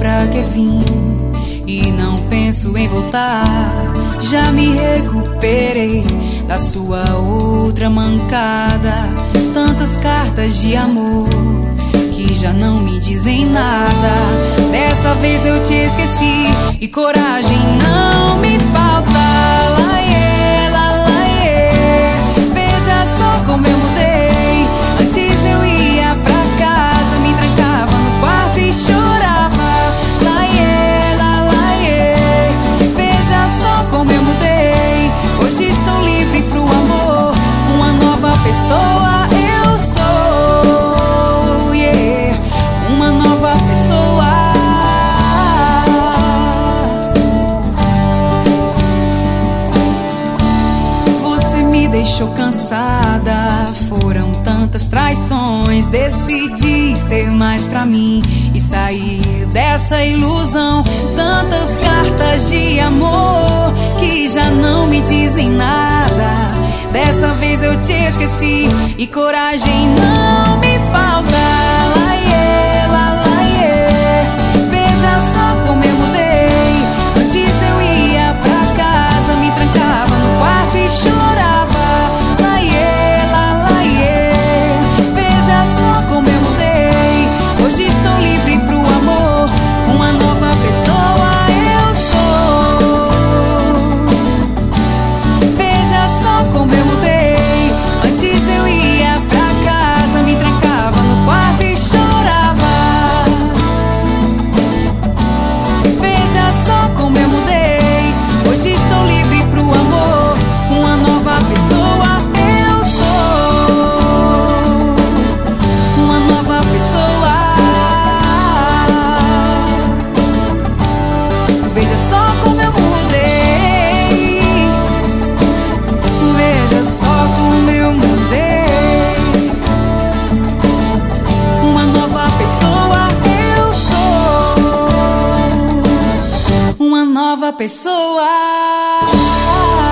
pra que vim e não penso em voltar. Já me recuperei da sua outra mancada. Tantas cartas de amor que já não me dizem nada. Dessa vez eu te esqueci e coragem não me falta. Laiê, laiê, veja só como eu mudei. Antes eu ia pra casa, me trancava no quarto e chorava. Laiê, laiê, veja só como eu mudei. Hoje estou livre pro amor, uma nova pessoa eu sou, yeah, uma nova pessoa. Você me deixou cansada, foram tantas traições. Decidi ser mais pra mim e sair dessa ilusão. Tantas cartas de amor que já não me dizem nada. Dessa vez eu te esqueci e coragem não me falta. Laiê, laiê, veja só como eu mudei. Antes eu ia pra casa, me trancava no quarto e chorava. Laiê, laiê, veja só como eu mudei. Hoje estou livre pro amor, uma nova pessoa eu sou. Veja só como eu mudei. Antes eu ia pra casa, me trancava no quarto e chorava. Veja só como eu mudei. Hoje estou livre pro amor, uma nova pessoa eu sou. Uma nova pessoa. Veja só como eu mudei. Veja só como eu mudei. Uma nova pessoa eu sou. Uma nova pessoa.